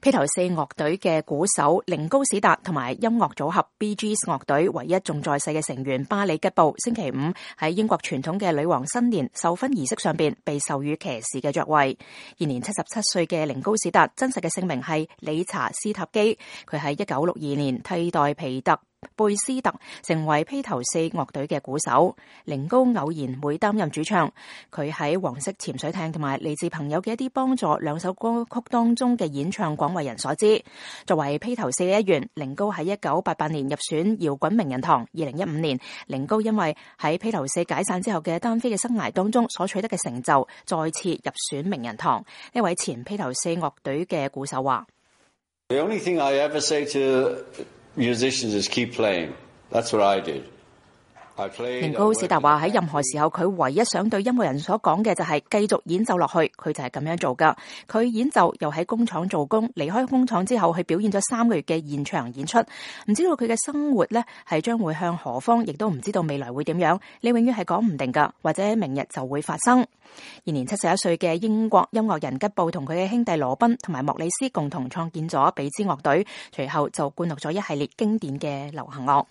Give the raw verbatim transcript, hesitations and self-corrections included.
披頭四樂隊嘅鼓手寧高史達同埋音樂組合 Bee Gees 樂隊唯一仲在世嘅成員巴里吉布，星期五喺英國傳統嘅女王新年授勳儀式上邊被授予騎士嘅爵位。現年七十七歲嘅寧高史達真實嘅姓名係理查斯塔基，佢喺一九六二年替代皮特貝斯特成為披頭四樂隊嘅鼓手。寧高偶然會擔任主唱，佢喺黃色潛水艇同埋嚟自朋友嘅一啲幫助兩首歌曲當中嘅演唱廣為人所知。作為披頭四嘅一員，寧高喺一九八八年入選搖滾名人堂。二零一五年，寧高因為喺披頭四解散之後嘅單飛嘅生涯當中所取得嘅成就，再次入選名人堂。呢位前披頭四樂隊嘅鼓手話 ：The only thing I ever say to musicians is keep playing. That's what I did. 寧高史達話喺任何時候，佢唯一想對音樂人所講嘅就係繼續演奏落去，佢就係咁樣做噶。佢演奏又喺工廠做工，離開工廠之後，去表演咗三個月嘅現場演出。唔知道佢嘅生活呢係將會向何方，亦都唔知道未來會點樣。你永遠係講唔定噶，或者明日就會發生。現年七十一歲嘅英國音樂人吉布同佢嘅兄弟羅賓同埋莫里斯共同創建咗比茲樂隊，隨後就灌錄咗一系列經典嘅流行樂。